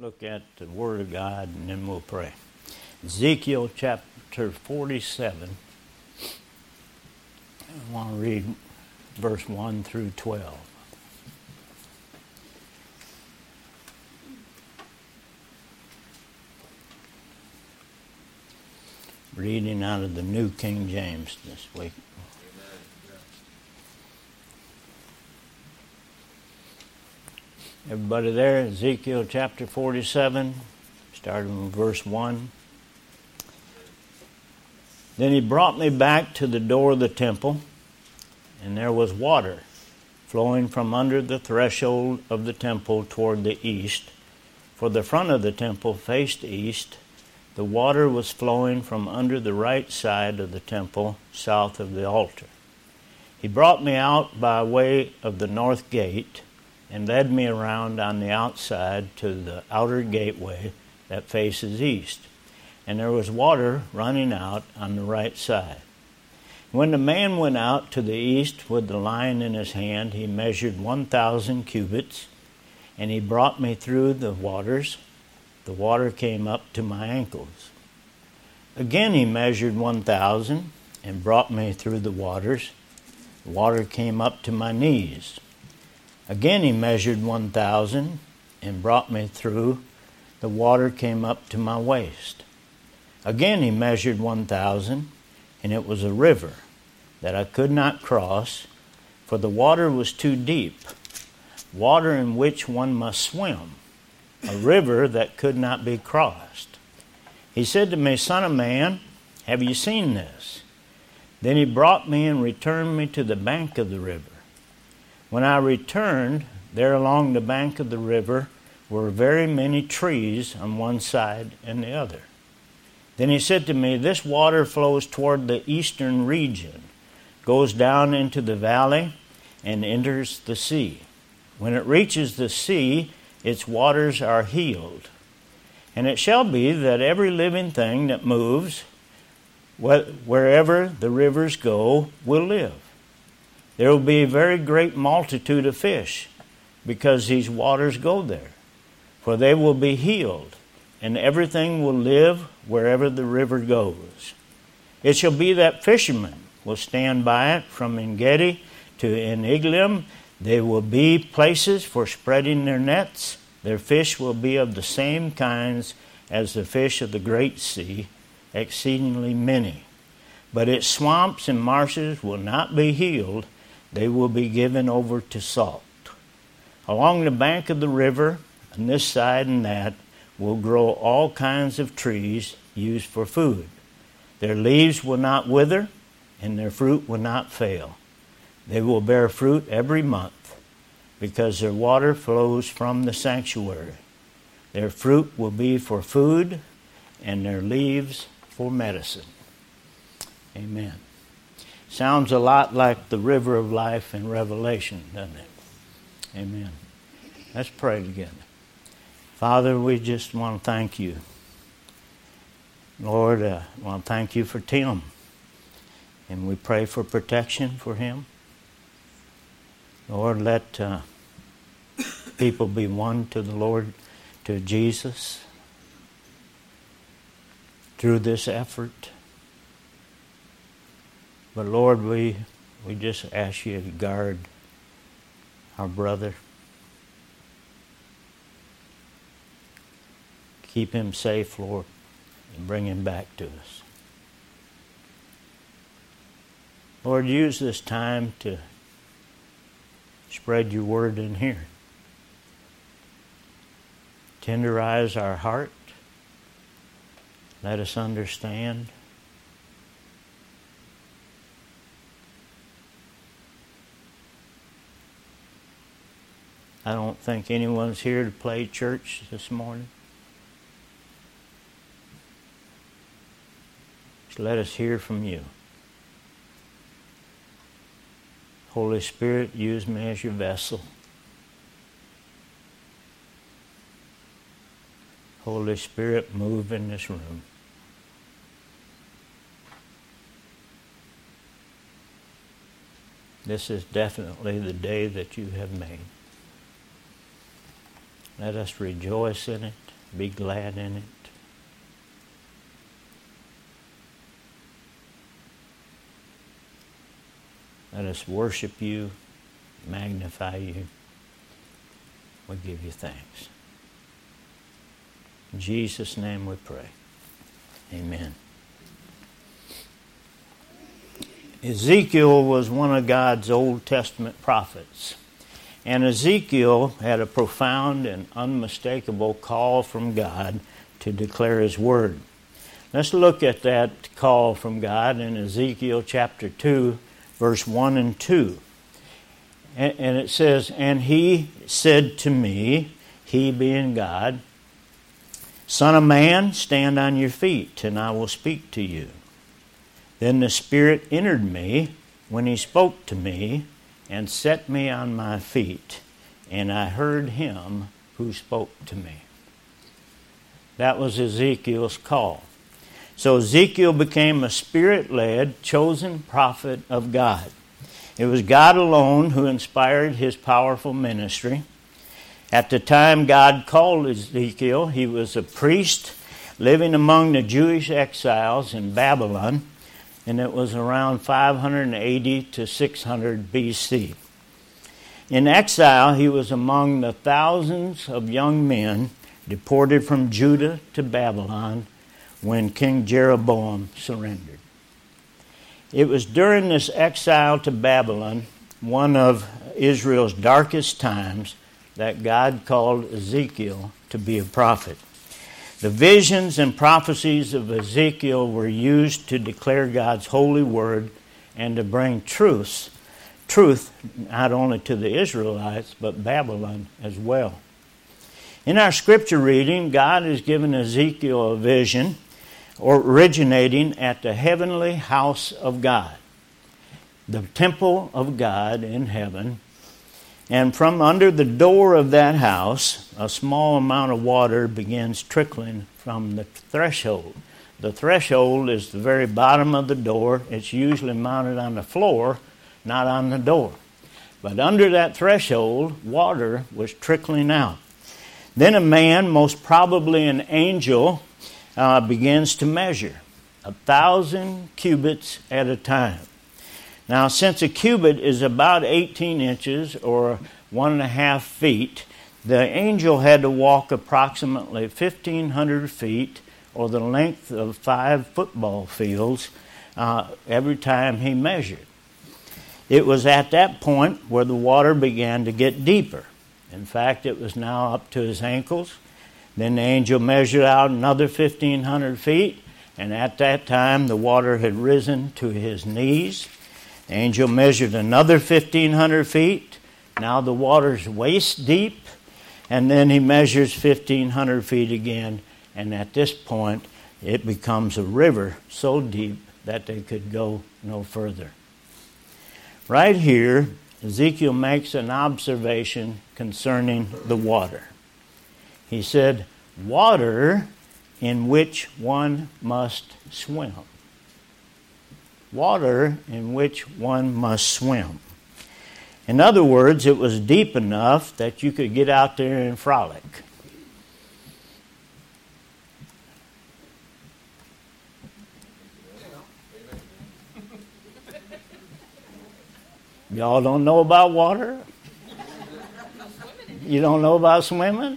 look at the Word of God and then we'll pray. Ezekiel chapter 47. I want to read verse 1 through 12. Reading out of the New King James this week. Everybody there? Ezekiel chapter 47, starting with verse 1. Then he brought me back to the door of the temple, and there was water flowing from under the threshold of the temple toward the east. For the front of the temple faced east. The water was flowing from under the right side of the temple, south of the altar. He brought me out by way of the north gate, and led me around on the outside to the outer gateway that faces east. And there was water running out on the right side. When the man went out to the east with the line in his hand, he measured 1,000 cubits, and he brought me through the waters. The water came up to my ankles. Again he measured 1,000 and brought me through the waters. The water came up to my knees. Again he measured 1,000 and brought me through. The water came up to my waist. Again he measured 1,000, and it was a river that I could not cross, for the water was too deep, water in which one must swim, a river that could not be crossed. He said to me, Son of man, have you seen this? Then he brought me and returned me to the bank of the river. When I returned, there along the bank of the river were very many trees on one side and the other. Then he said to me, This water flows toward the eastern region, goes down into the valley, and enters the sea. When it reaches the sea, its waters are healed. And it shall be that every living thing that moves, wherever the rivers go, will live. There will be a very great multitude of fish, because these waters go there. For they will be healed, and everything will live wherever the river goes. It shall be that fishermen will stand by it from En-gedi to En-eglaim. They will be places for spreading their nets. Their fish will be of the same kinds as the fish of the great sea, exceedingly many. But its swamps and marshes will not be healed. They will be given over to salt. Along the bank of the river, on this side and that, will grow all kinds of trees used for food. Their leaves will not wither, and their fruit will not fail. They will bear fruit every month, because their water flows from the sanctuary. Their fruit will be for food, and their leaves for medicine. Amen. Sounds a lot like the river of life in Revelation, doesn't it? Amen. Let's pray together. Father, we just want to thank you. Lord, I want to thank you for Tim. And we pray for protection for him. Lord, let people be won to the Lord, to Jesus, through this effort. But Lord, we just ask you to guard our brother. Keep him safe, Lord, and bring him back to us. Lord, use this time to spread your word in here. Tenderize our heart. Let us understand. I don't think anyone's here to play church this morning. So let us hear from you. Holy Spirit, use me as your vessel. Holy Spirit, move in this room. This is definitely the day that you have made. Let us rejoice in it. be glad in it. Let us worship you, magnify you. We give you thanks. In Jesus' name we pray. Amen. Ezekiel was one of God's Old Testament prophets. And Ezekiel had a profound and unmistakable call from God to declare His Word. Let's look at that call from God in Ezekiel chapter 2, verse 1 and 2. And it says, "And He said to me," He being God, "Son of man, stand on your feet, and I will speak to you." Then the Spirit entered me when He spoke to me, and set me on my feet, and I heard Him who spoke to me. That was Ezekiel's call. So Ezekiel became a Spirit-led, chosen prophet of God. It was God alone who inspired his powerful ministry. At the time God called Ezekiel, he was a priest living among the Jewish exiles in Babylon, and it was around 580 to 600 BC. In exile, he was among the thousands of young men deported from Judah to Babylon when King Jeroboam surrendered. It was during this exile to Babylon, one of Israel's darkest times, that God called Ezekiel to be a prophet. The visions and prophecies of Ezekiel were used to declare God's holy word and to bring truth not only to the Israelites, but Babylon as well. In our scripture reading, God has given Ezekiel a vision originating at the heavenly house of God, the temple of God in heaven. And from under the door of that house, a small amount of water begins trickling from the threshold. The threshold is the very bottom of the door. It's usually mounted on the floor, not on the door. But under that threshold, water was trickling out. Then a man, most probably an angel, begins to measure 1,000 cubits at a time. Now, since a cubit is about 18 inches or 1.5 feet, the angel had to walk approximately 1,500 feet, or the length of 5 football fields, every time he measured. It was at that point where the water began to get deeper. In fact, it was now up to his ankles. Then the angel measured out another 1,500 feet, and at that time the water had risen to his knees. The angel measured another 1,500 feet. Now the water's waist deep, and then he measures 1,500 feet again, and at this point it becomes a river so deep that they could go no further. Right here, Ezekiel makes an observation concerning the water. He said, "Water in which one must swim." Water in which one must swim. In other words, it was deep enough that you could get out there and frolic. Y'all don't know about water? You don't know about swimming?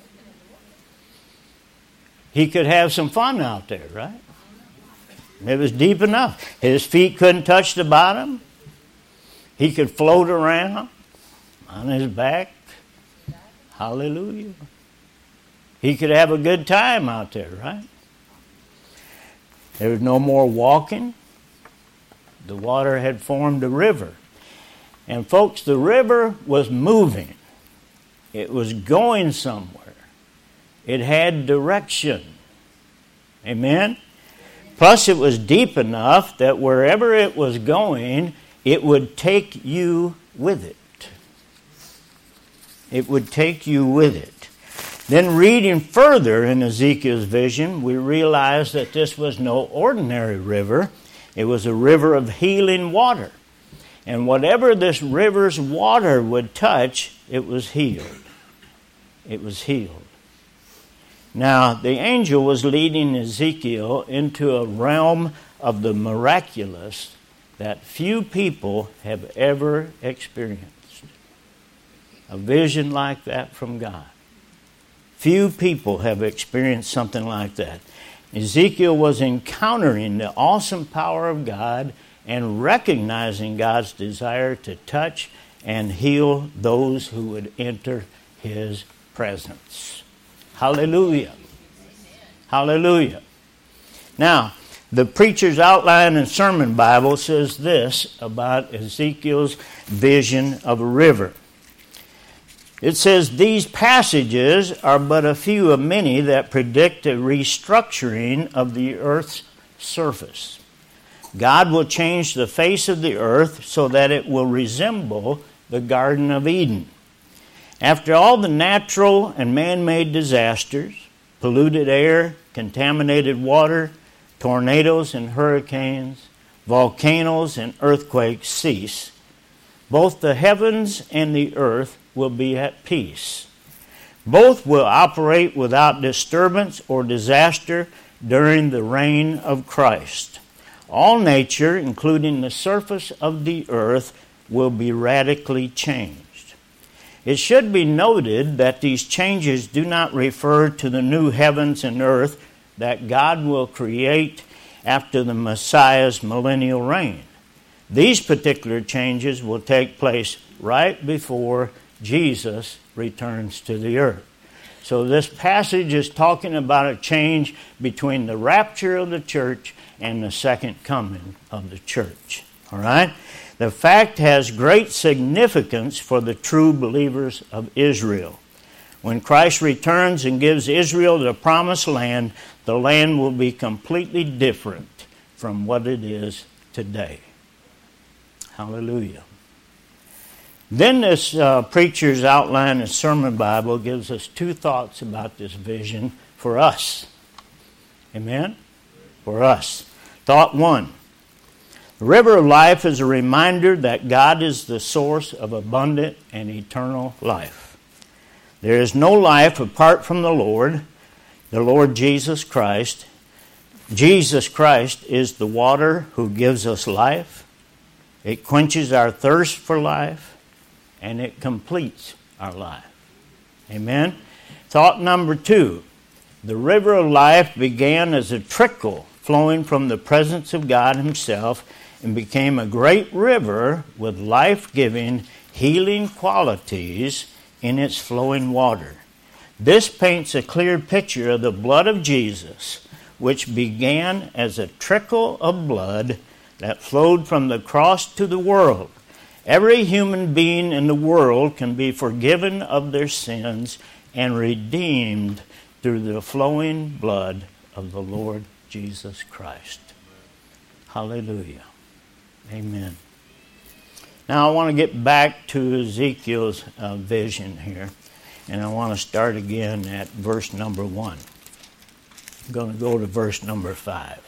He could have some fun out there, right? It was deep enough. His feet couldn't touch the bottom. He could float around on his back. Hallelujah. He could have a good time out there, right? There was no more walking. The water had formed a river. And folks, the river was moving. It was going somewhere. It had direction. Amen? Plus, it was deep enough that wherever it was going, it would take you with it. It would take you with it. Then reading further in Ezekiel's vision, we realize that this was no ordinary river. It was a river of healing water. And whatever this river's water would touch, it was healed. It was healed. Now, the angel was leading Ezekiel into a realm of the miraculous that few people have ever experienced. A vision like that from God. Few people have experienced something like that. Ezekiel was encountering the awesome power of God and recognizing God's desire to touch and heal those who would enter his presence. Hallelujah. Hallelujah. Now, the Preacher's Outline and Sermon Bible says this about Ezekiel's vision of a river. It says, these passages are but a few of many that predict a restructuring of the earth's surface. God will change the face of the earth so that it will resemble the Garden of Eden. After all the natural and man-made disasters, polluted air, contaminated water, tornadoes and hurricanes, volcanoes and earthquakes cease, both the heavens and the earth will be at peace. Both will operate without disturbance or disaster during the reign of Christ. All nature, including the surface of the earth, will be radically changed. It should be noted that these changes do not refer to the new heavens and earth that God will create after the Messiah's millennial reign. These particular changes will take place right before Jesus returns to the earth. So this passage is talking about a change between the rapture of the church and the second coming of the church. All right? The fact has great significance for the true believers of Israel. When Christ returns and gives Israel the promised land, the land will be completely different from what it is today. Hallelujah. Then this Preacher's Outline and Sermon Bible gives us two thoughts about this vision for us. Amen? For us. Thought one. The river of life is a reminder that God is the source of abundant and eternal life. There is no life apart from the Lord Jesus Christ. Jesus Christ is the water who gives us life. It quenches our thirst for life, and it completes our life. Amen? Thought number two. The river of life began as a trickle flowing from the presence of God Himself and became a great river with life-giving, healing qualities in its flowing water. This paints a clear picture of the blood of Jesus, which began as a trickle of blood that flowed from the cross to the world. Every human being in the world can be forgiven of their sins and redeemed through the flowing blood of the Lord Jesus Christ. Hallelujah. Amen. Now I want to get back to Ezekiel's vision here. And I want to start again at verse number 1. I'm going to go to verse number 5.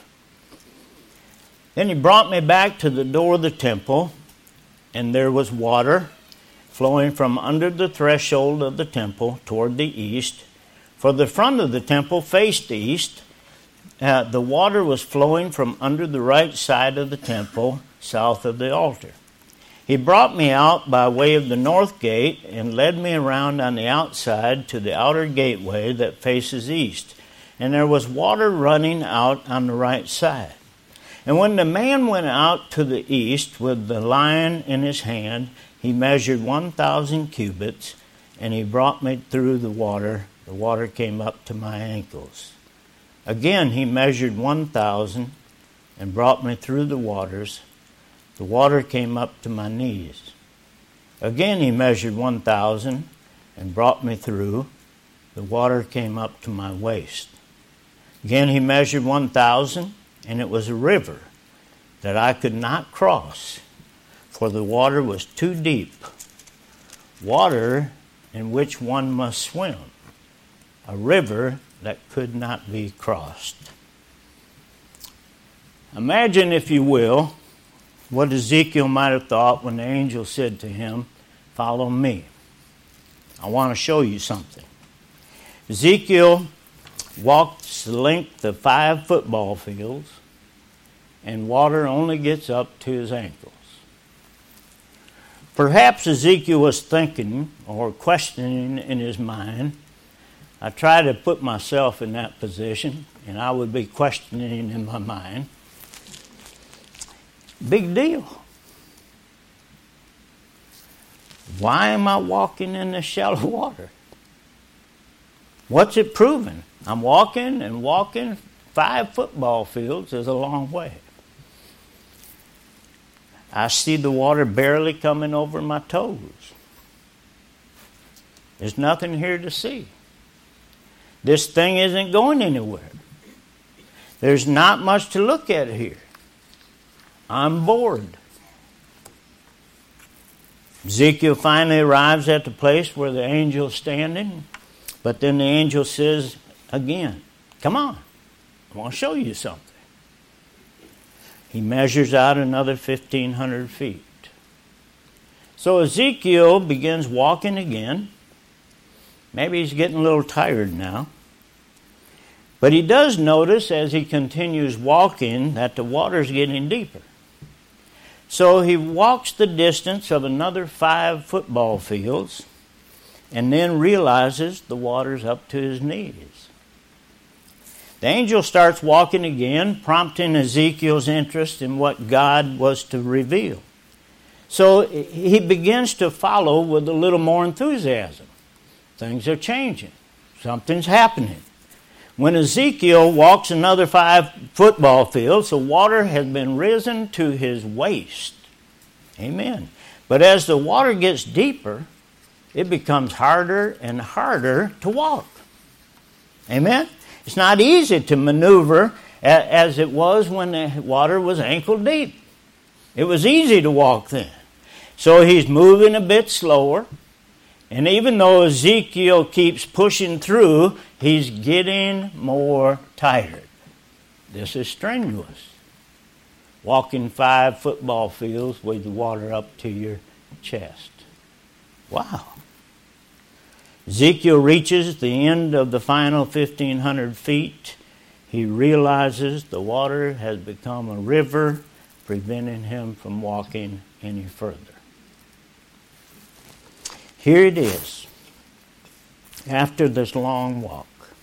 Then he brought me back to the door of the temple, and there was water flowing from under the threshold of the temple toward the east. For the front of the temple faced east. The water was flowing from under the right side of the temple, south of the altar. He brought me out by way of the north gate and led me around on the outside to the outer gateway that faces east. And there was water running out on the right side. And when the man went out to the east with the line in his hand, he measured 1,000 cubits, and he brought me through the water. The water came up to my ankles. Again he measured 1,000 and brought me through the waters. The water came up to my knees. Again he measured 1,000 and brought me through. The water came up to my waist. Again he measured 1,000, and it was a river that I could not cross, for the water was too deep. Water in which one must swim. A river that could not be crossed. Imagine, if you will, what Ezekiel might have thought when the angel said to him, "Follow me. I want to show you something." Ezekiel walks the length of 5 football fields, and water only gets up to his ankles. Perhaps Ezekiel was thinking or questioning in his mind. I try to put myself in that position, and I would be questioning in my mind. Big deal. Why am I walking in this shallow water? What's it proving? I'm walking and walking. 5 football fields is a long way. I see the water barely coming over my toes. There's nothing here to see. This thing isn't going anywhere. There's not much to look at here. I'm bored. Ezekiel finally arrives at the place where the angel's standing, but then the angel says again, "Come on, I want to show you something." He measures out another 1,500 feet. So Ezekiel begins walking again. Maybe he's getting a little tired now. But he does notice as he continues walking that the water's getting deeper. So he walks the distance of another 5 football fields and then realizes the water's up to his knees. The angel starts walking again, prompting Ezekiel's interest in what God was to reveal. So he begins to follow with a little more enthusiasm. Things are changing. Something's happening. When Ezekiel walks another 5 football fields, the water has been risen to his waist. Amen. But as the water gets deeper, it becomes harder and harder to walk. Amen. It's not easy to maneuver as it was when the water was ankle deep. It was easy to walk then. So he's moving a bit slower. And even though Ezekiel keeps pushing through, he's getting more tired. This is strenuous. Walking 5 football fields with the water up to your chest. Wow. Ezekiel reaches the end of the final 1,500 feet. He realizes the water has become a river, preventing him from walking any further. Here it is, after this long walk.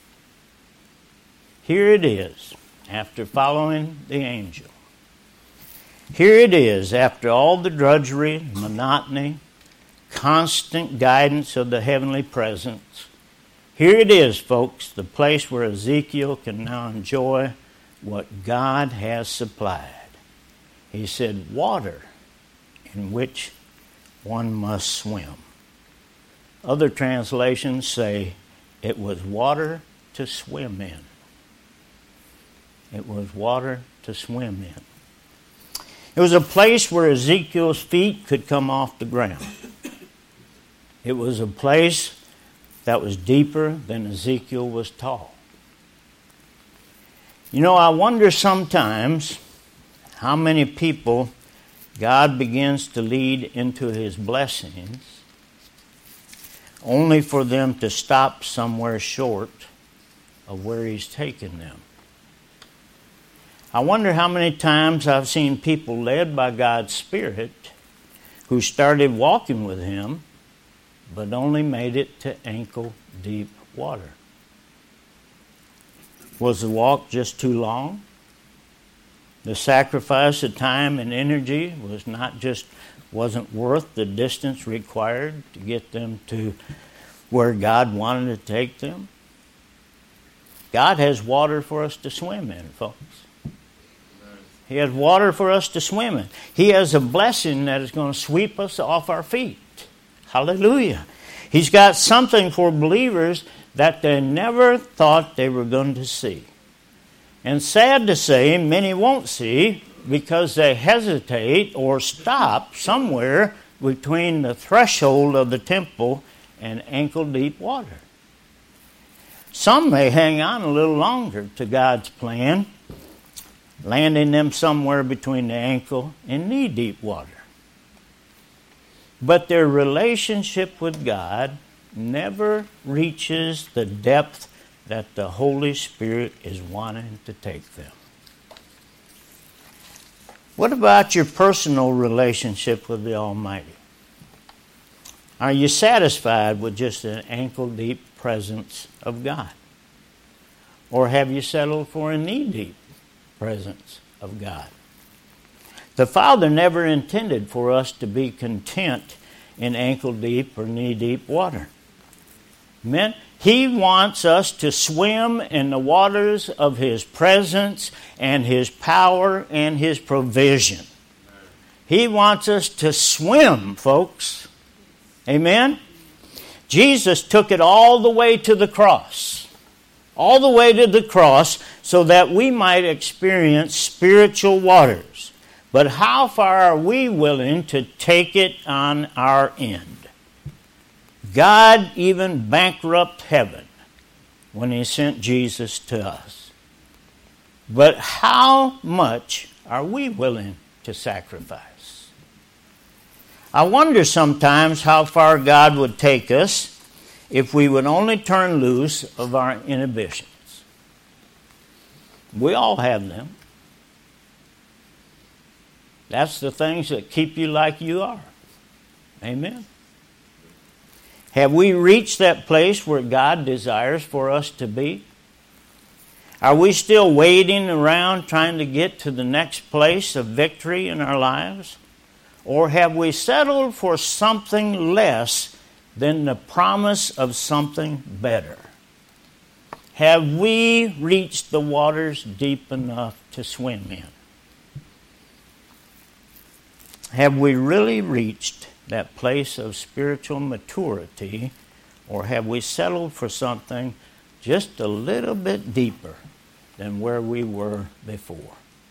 Here it is, after following the angel. Here it is, after all the drudgery, monotony, constant guidance of the heavenly presence. Here it is, folks, the place where Ezekiel can now enjoy what God has supplied. He said, water in which one must swim. Other translations say it was water to swim in. It was water to swim in. It was a place where Ezekiel's feet could come off the ground. It was a place that was deeper than Ezekiel was tall. You know, I wonder sometimes how many people God begins to lead into his blessings only for them to stop somewhere short of where he's taken them. I wonder how many times I've seen people led by God's Spirit who started walking with him but only made it to ankle-deep water. Was the walk just too long? The sacrifice of time and energy wasn't worth the distance required to get them to where God wanted to take them? God has water for us to swim in, folks. He has water for us to swim in. He has a blessing that is going to sweep us off our feet. Hallelujah. He's got something for believers that they never thought they were going to see. And sad to say, many won't see because they hesitate or stop somewhere between the threshold of the temple and ankle-deep water. Some may hang on a little longer to God's plan, landing them somewhere between the ankle and knee-deep water. But their relationship with God never reaches the depth that the Holy Spirit is wanting to take them. What about your personal relationship with the Almighty? Are you satisfied with just an ankle-deep presence of God? Or have you settled for a knee-deep presence of God? The Father never intended for us to be content in ankle-deep or knee-deep water. Amen? He wants us to swim in the waters of His presence and His power and His provision. He wants us to swim, folks. Amen? Jesus took it all the way to the cross. All the way to the cross so that we might experience spiritual waters. But how far are we willing to take it on our end? God even bankrupt heaven when He sent Jesus to us. But how much are we willing to sacrifice? I wonder sometimes how far God would take us if we would only turn loose of our inhibitions. We all have them. That's the things that keep you like you are. Amen. Have we reached that place where God desires for us to be? Are we still waiting around trying to get to the next place of victory in our lives? Or have we settled for something less than the promise of something better? Have we reached the waters deep enough to swim in? Have we really reached that place of spiritual maturity, or have we settled for something just a little bit deeper than where we were before?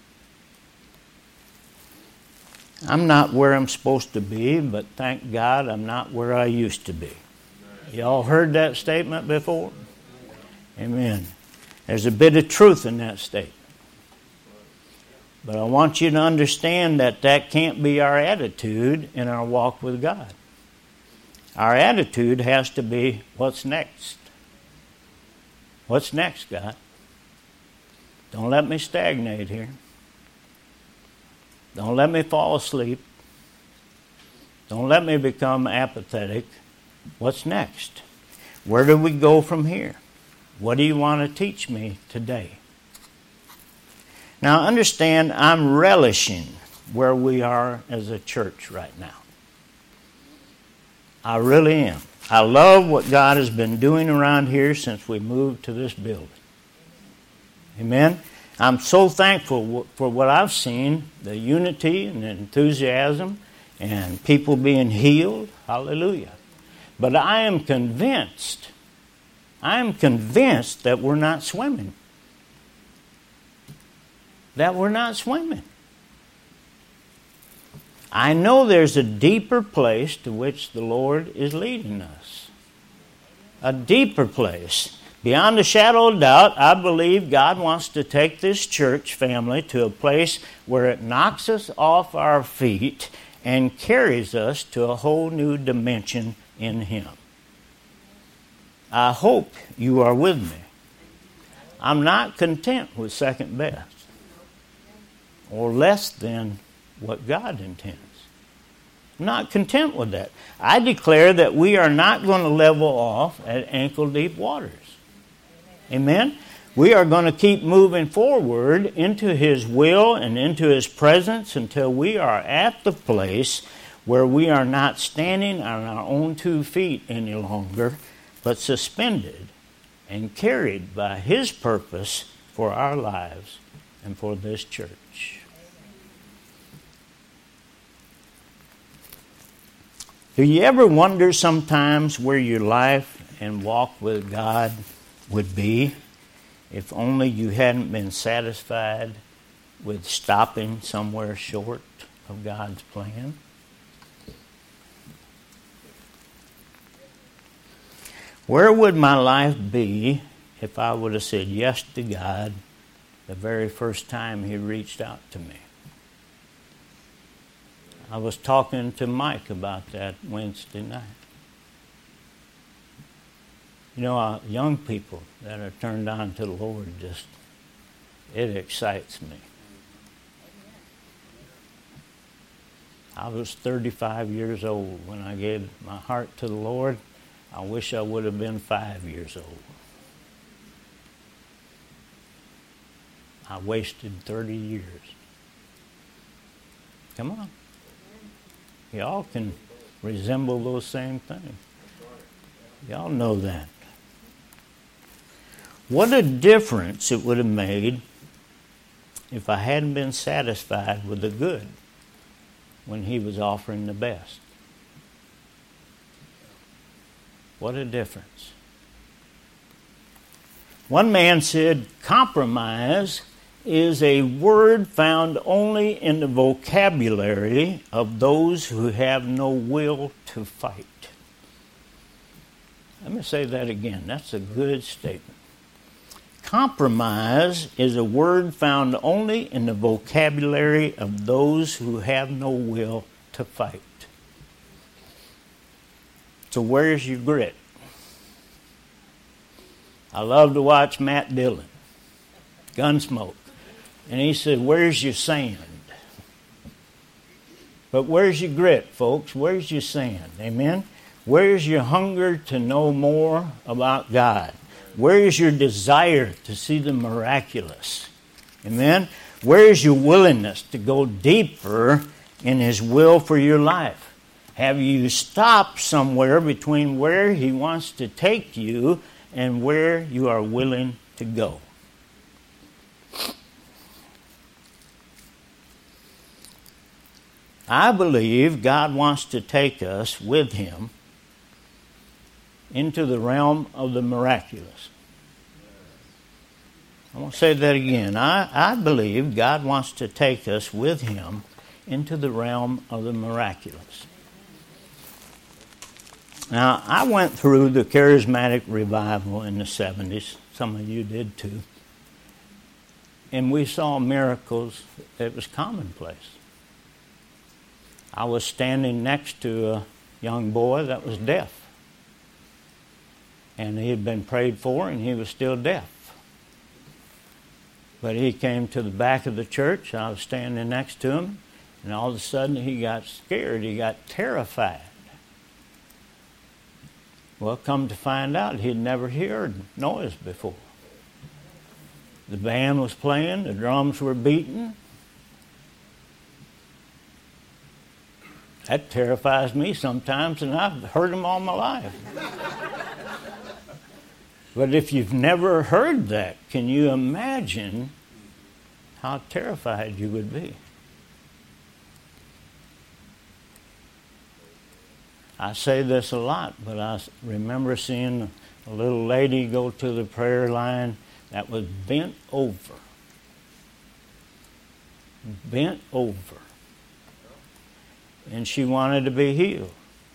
I'm not where I'm supposed to be, but thank God I'm not where I used to be. Y'all heard that statement before? Amen. There's a bit of truth in that statement. But I want you to understand that that can't be our attitude in our walk with God. Our attitude has to be, what's next? What's next, God? Don't let me stagnate here. Don't let me fall asleep. Don't let me become apathetic. What's next? Where do we go from here? What do you want to teach me today? Now understand, I'm relishing where we are as a church right now. I really am. I love what God has been doing around here since we moved to this building. Amen? I'm so thankful for what I've seen, the unity and the enthusiasm and people being healed. Hallelujah. But I am convinced that we're not swimming. That we're not swimming. I know there's a deeper place to which the Lord is leading us. A deeper place. Beyond a shadow of doubt, I believe God wants to take this church family to a place where it knocks us off our feet and carries us to a whole new dimension in Him. I hope you are with me. I'm not content with second best or less than what God intends. I'm not content with that. I declare that we are not going to level off at ankle-deep waters. Amen? We are going to keep moving forward into His will and into His presence until we are at the place where we are not standing on our own 2 feet any longer, but suspended and carried by His purpose for our lives and for this church. Do you ever wonder sometimes where your life and walk with God would be if only you hadn't been satisfied with stopping somewhere short of God's plan? Where would my life be if I would have said yes to God the very first time He reached out to me? I was talking to Mike about that Wednesday night. You know, young people that are turned on to the Lord, it excites me. I was 35 years old when I gave my heart to the Lord. I wish I would have been 5 years old. I wasted 30 years. Come on. Y'all can resemble those same things. Y'all know that. What a difference it would have made if I hadn't been satisfied with the good when he was offering the best. What a difference. One man said, compromise is a word found only in the vocabulary of those who have no will to fight. Let me say that again. That's a good statement. Compromise is a word found only in the vocabulary of those who have no will to fight. So where's your grit? I love to watch Matt Dillon, Gunsmoke. And he said, where's your sand? But where's your grit, folks? Where's your sand? Amen? Where's your hunger to know more about God? Where is your desire to see the miraculous? Amen? Where is your willingness to go deeper in His will for your life? Have you stopped somewhere between where He wants to take you and where you are willing to go? I believe God wants to take us with Him into the realm of the miraculous. I want to say that again. I believe God wants to take us with Him into the realm of the miraculous. Now, I went through the charismatic revival in the 70s. Some of you did too. And we saw miracles that was commonplace. I was standing next to a young boy that was deaf. And he had been prayed for, and he was still deaf. But he came to the back of the church. I was standing next to him, and all of a sudden he got scared. He got terrified. Well, come to find out, he'd never heard noise before. The band was playing, the drums were beating. That terrifies me sometimes, and I've heard them all my life. But if you've never heard that, can you imagine how terrified you would be? I say this a lot, but I remember seeing a little lady go to the prayer line that was bent over. Bent over. And she wanted to be healed.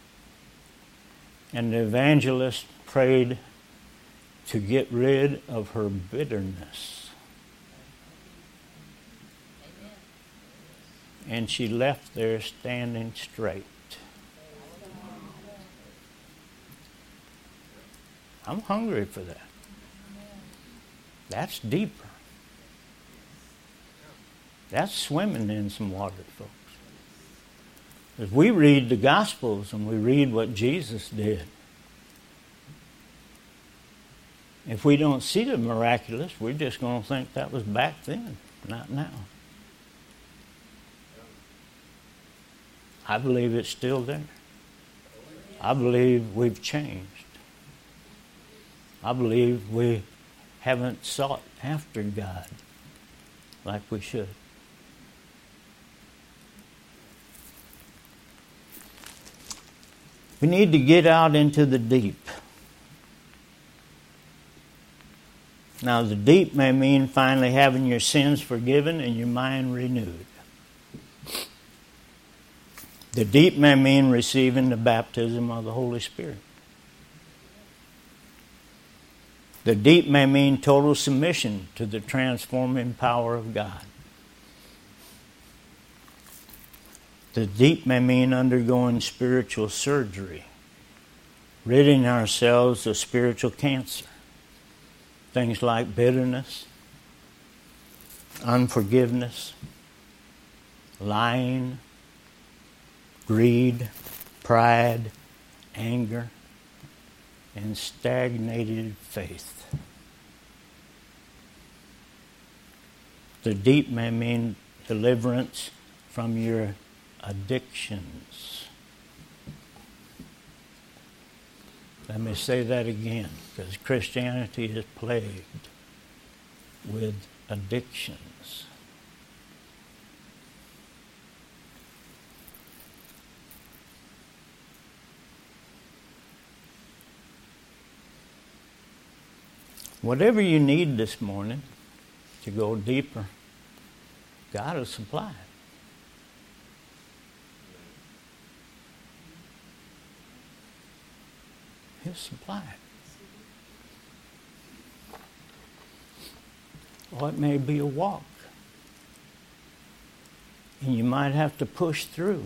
And the evangelist prayed to get rid of her bitterness. Amen. And she left there standing straight. I'm hungry for that. That's deeper. That's swimming in some water, folks. As we read the Gospels and we read what Jesus did, if we don't see the miraculous, we're just going to think that was back then, not now. I believe it's still there. I believe we've changed. I believe we haven't sought after God like we should. We need to get out into the deep. Now, the deep may mean finally having your sins forgiven and your mind renewed. The deep may mean receiving the baptism of the Holy Spirit. The deep may mean total submission to the transforming power of God. The deep may mean undergoing spiritual surgery ridding ourselves of spiritual cancer. Things like bitterness, unforgiveness, lying, greed, pride, anger, and stagnated faith. The deep may mean deliverance from your addictions. Let me say that again, because Christianity is plagued with addictions. Whatever you need this morning to go deeper, God will supply it. He'll supply it. Or it may be a walk. And you might have to push through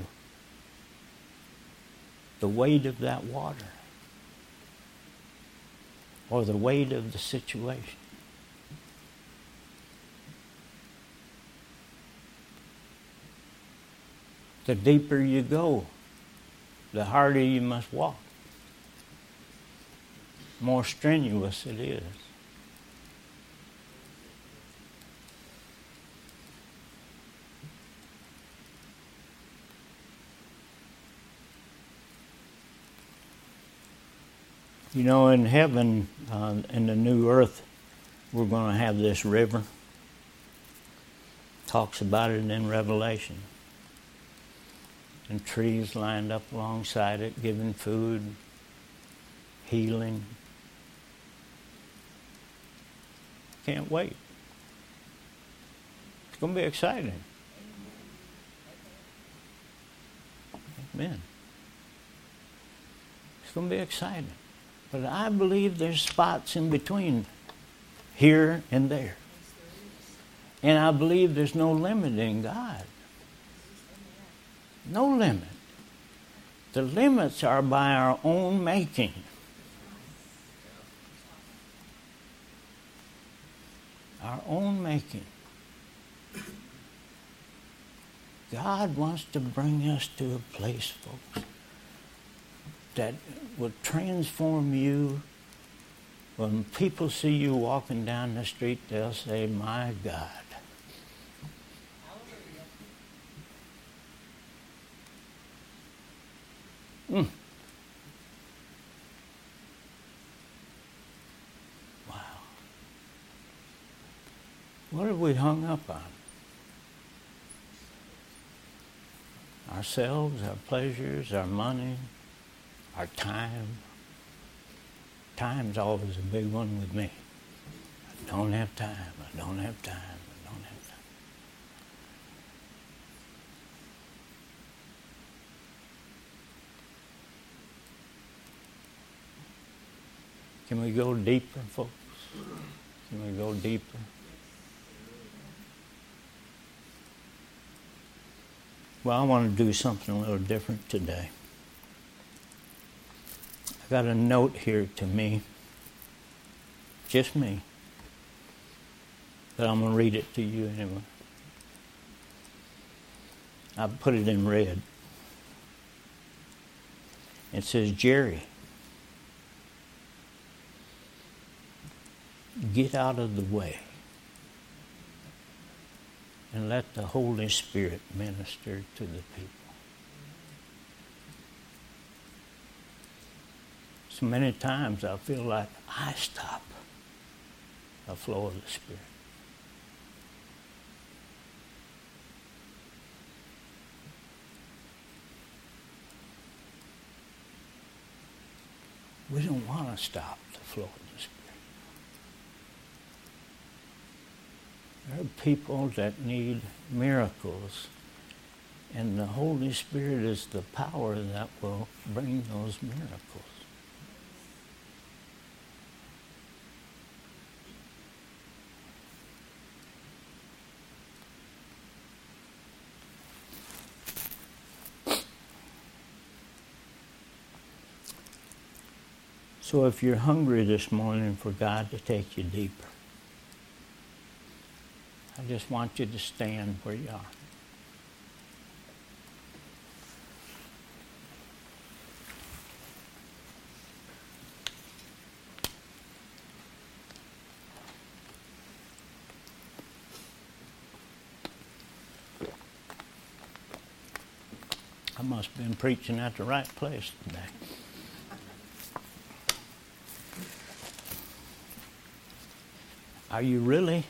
the weight of that water or the weight of the situation. The deeper you go, the harder you must walk. More strenuous it is. You know, in heaven, in the new earth, we're going to have this river. Talks about it in Revelation. And trees lined up alongside it, giving food, healing. Can't wait. It's going to be exciting. Amen. It's going to be exciting. But I believe there's spots in between here and there. And I believe there's no limit in God. No limit. The limits are by our own making. Our own making. God wants to bring us to a place, folks, that will transform you. When people see you walking down the street, they'll say, "My God." Mm. Wow. What have we hung up on? Ourselves, our pleasures, our money, our time. Time's always a big one with me. I don't have time. I don't have time. I don't have time. Can we go deeper, folks? Can we go deeper? Well, I want to do something a little different today. I got a note here to me, just me, but I'm going to read it to you anyway. I put it in red. It says, "Jerry, get out of the way and let the Holy Spirit minister to the people." So many times I feel like I stop the flow of the Spirit. We don't want to stop the flow of the Spirit. There are people that need miracles, and the Holy Spirit is the power that will bring those miracles. So if you're hungry this morning for God to take you deeper, I just want you to stand where you are. I must have been preaching at the right place today. Are you really?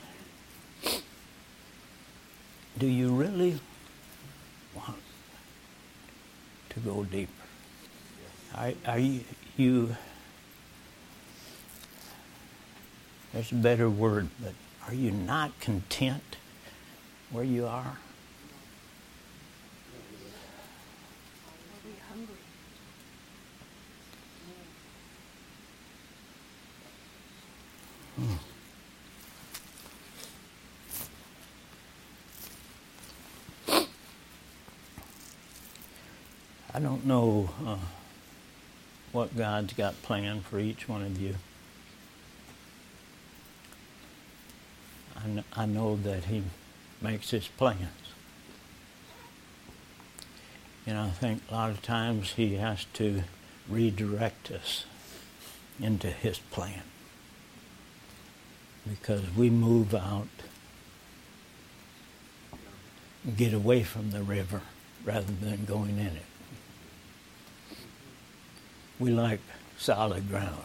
Do you really want to go deeper? Are you, there's a better word, but are you not content where you are? I don't know what God's got planned for each one of you. I know that He makes His plans. And I think a lot of times He has to redirect us into His plan. Because we move out, get away from the river rather than going in it. We like solid ground.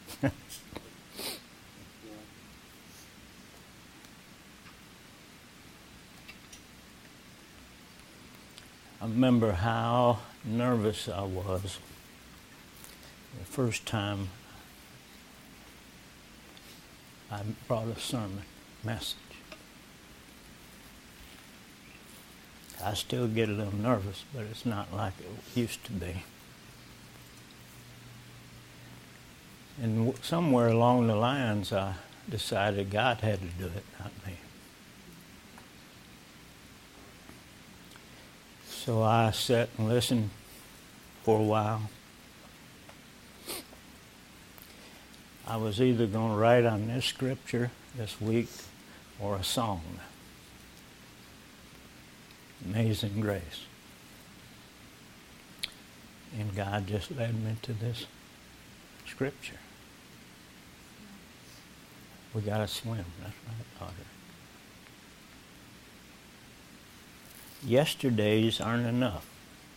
I remember how nervous I was the first time I brought a sermon message. I still get a little nervous, but it's not like it used to be. And somewhere along the lines, I decided God had to do it, not me. So I sat and listened for a while. I was either going to write on this scripture this week or a song. Amazing Grace. And God just led me to this scripture. We got to swim. That's right, daughter. Yesterdays aren't enough.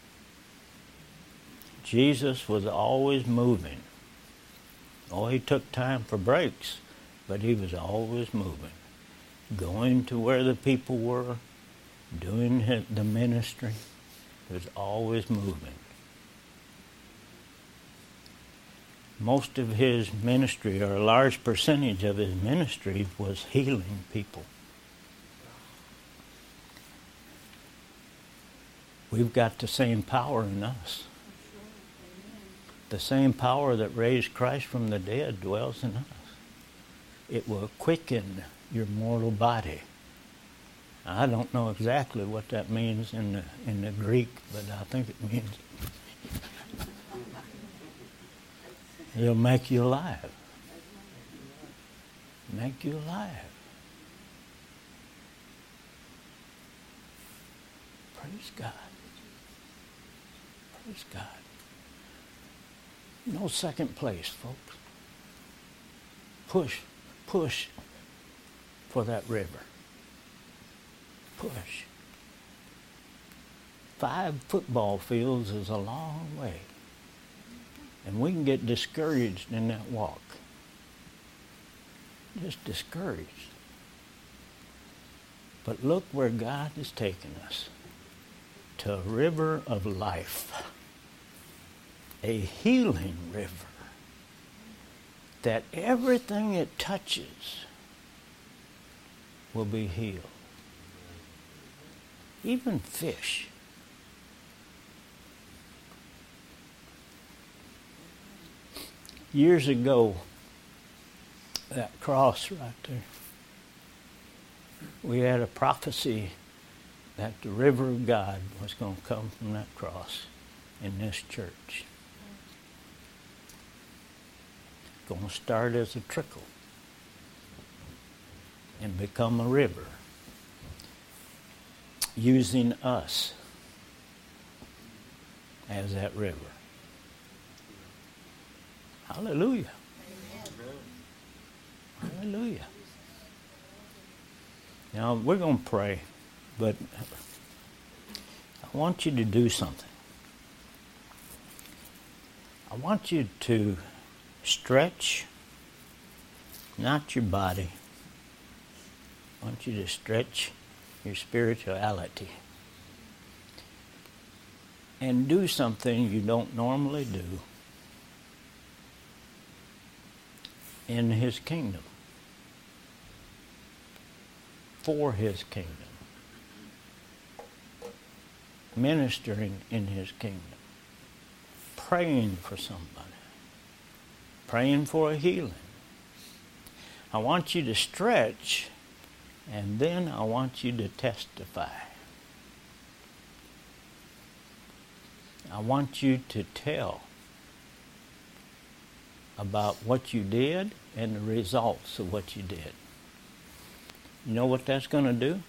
Jesus was always moving. Oh, He took time for breaks, but He was always moving. Going to where the people were, doing the ministry. He was always moving. Most of His ministry, or a large percentage of His ministry, was healing people. We've got the same power in us. The same power that raised Christ from the dead dwells in us. It will quicken your mortal body. I don't know exactly what that means in the Greek, but I think it means He'll make you alive. Make you alive. Praise God. Praise God. No second place, folks. Push for that river. Push. 5 football fields is a long way. And we can get discouraged in that walk. Just discouraged. But look where God has taken us. To a river of life. A healing river. That everything it touches will be healed. Even fish. Years ago, that cross right there, we had a prophecy that the river of God was going to come from that cross in this church. going to start as a trickle and become a river, using us as that river. Hallelujah. Hallelujah. Now, we're going to pray, but I want you to do something. I want you to stretch, not your body. I want you to stretch your spirituality and do something you don't normally do in His kingdom, for His kingdom, ministering in His kingdom, praying for somebody, praying for a healing. I want you to stretch, and then I want you to testify. I want you to tell about what you did and the results of what you did. You know what that's going to do?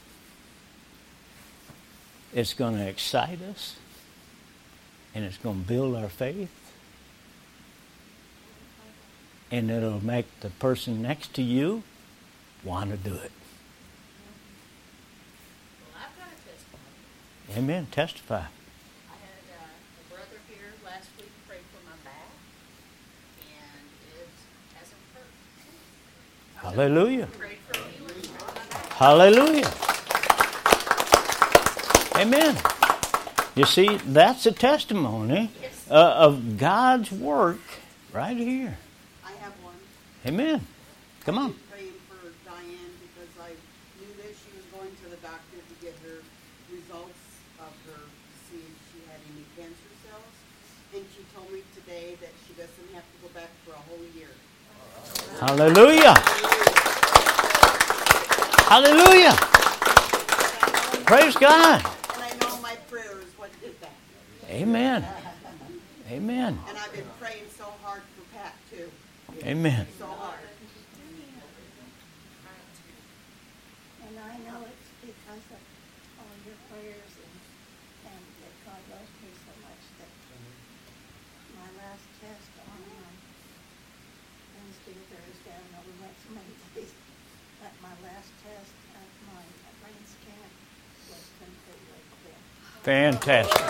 It's going to excite us, and it's going to build our faith, and it'll make the person next to you want to do it. Well, I've got a testimony. Amen. Testify. I had a brother here last week pray for my back, and it hasn't hurt. Hallelujah. Prayed for healing for my back. Hallelujah. Amen. You see, that's a testimony of God's work right here. I have one. Amen. Come on. I've been praying for Diane because I knew that she was going to the doctor to get her results of her to see if she had any cancer cells. And she told me today that she doesn't have to go back for a whole year. Hallelujah. Hallelujah. Praise God. And I know my prayer is what did that. Amen. Amen. And I've been praying so hard for Pat too. Amen. So hard. And I know it's because of all your prayers and that God loves me so much that my last test on Wednesday, Thursday, I know we went so many days, but my last test of my brain scan was completely clear. Fantastic.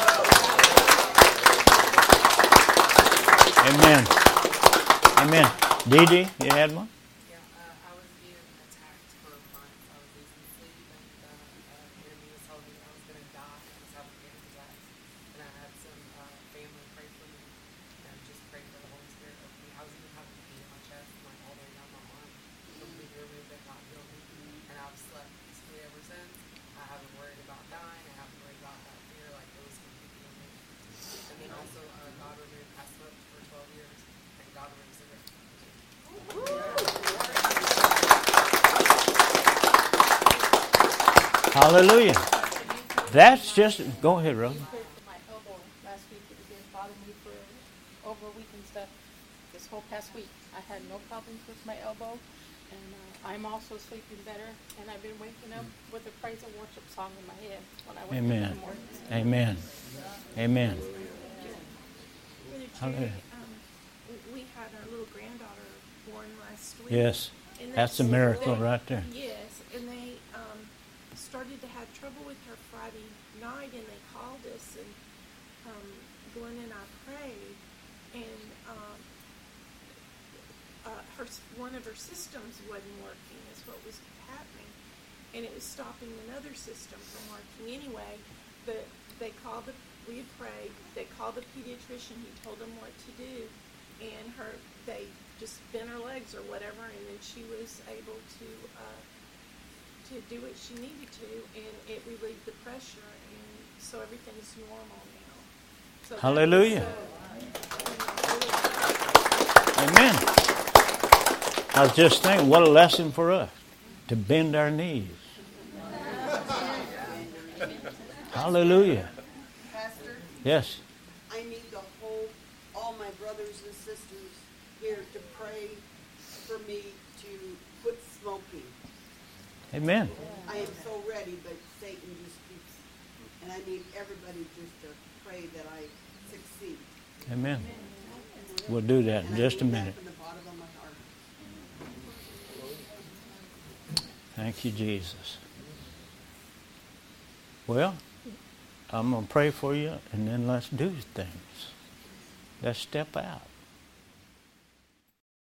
Amen. Amen. Dee Dee, you had one? Yeah, I was being attacked for months. I was losing sleep, and the enemy was telling me I was going to die. I was having panic attacks, and I had some family pray for me, and just pray for the Holy Spirit over me. I was even having pain in my chest, like all the way down my arm, completely removed it, not healed me, and I've slept peacefully ever since. I haven't worried about dying. I haven't worried about that fear, like it was completely removed. And then also, God removed, I smoked for 12 years, and God removed cigarettes. Hallelujah. That's just, go ahead, Rose. Prayed for my elbow last week. It had been bothering me for over a week and stuff. This whole past week, I had no problems with my elbow, and I'm also sleeping better. And I've been waking up with a praise and worship song in my head when I wake up in Amen. the morning. Amen. Amen. Brother Hallelujah. Jerry, we had our little granddaughter born last week. Yes. And That's a miracle right there. Yes, and they started to have trouble with her Friday night, and they called us, and Glenn and I prayed, and one of her systems wasn't working, is what was happening, and it was stopping another system from working anyway. But we had prayed, they called the pediatrician, he told them what to do, and they just bent her legs or whatever, and then she was able to do what she needed to, and it relieved the pressure, and so everything's normal now. So that Hallelujah. was, Amen. I was just thinking, what a lesson for us to bend our knees. Hallelujah. Pastor, Yes. I need to hold all my brothers and sisters here to pray for me to quit smoking. Amen. I am so ready, but Satan just keeps, and I need everybody just to pray that I succeed. Amen. We'll do that in And I just a mean that minute. from the bottom of my heart. Thank you, Jesus. Well, I'm going to pray for you, and then let's do things. Let's step out.